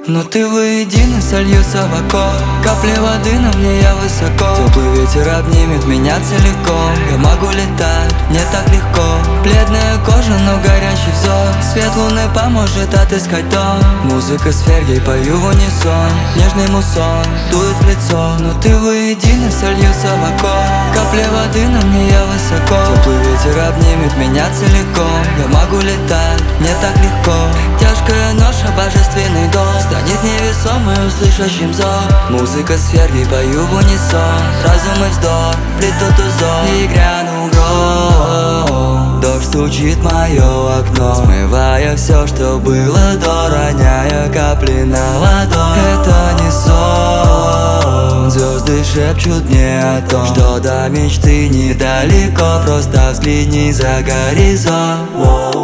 Но ты воедино сольются в окно. Капли воды на мне, я высоко. Теплый ветер обнимет меня целиком. Я могу летать, мне так легко. Бледная кожа, но горячий взор. Свет луны поможет отыскать дом. Музыка сфер, ей пою в унисон. Нежный мусон дует в лицо. Но ты воедино сольются в окно. Капли воды на мне, я высоко. Теплый ветер обнимет меня целиком. Я могу летать, мне так легко. Тяжкая ноша, божественный долг станет невесомой, услышащим зов. Музыка сфер, ей пою в унисон. Разум и вздох плетут узор. И грянул гром. Дождь стучит в мое окно, смывая все, что было до, роняя капли на ладонь. Это не сон. Звезды шепчут мне о том, что до мечты недалеко. Просто взгляни за горизонт.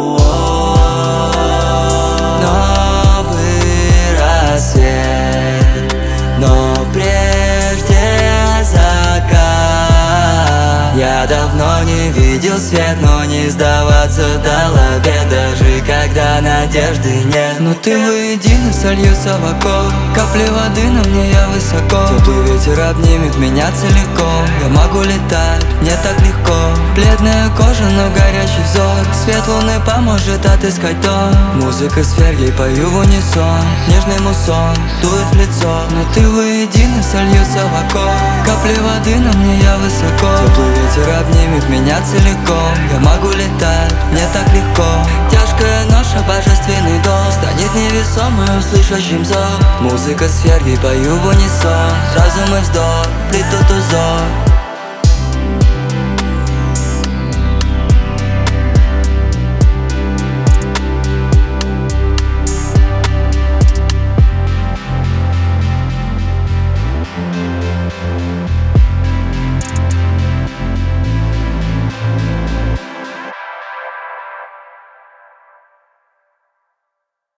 Новый рассвет, но прежде закат. Я давно не видел свет, но не сдаваться дал обед, даже когда надежды нет. Но ты воедино сольются в окно. Капли воды на мне, я высоко. Теплый ветер обнимет меня целиком. Я могу летать, мне так легко. Бледная кожа, но горячий взор. Свет луны поможет отыскать дом. Музыка сфер, ей пою в унисон. Нежный мусон дует в лицо. Но ты воедино сольются в окно. Капли воды на мне, я высоко. Теплый ветер обнимет меня целиком. Я могу летать, мне так легко. Тяжкая ноша, божественный долг станет невесомой, услышащим зов. Музыка сфер, ей пою в унисон. Разум и вздох плетут узор.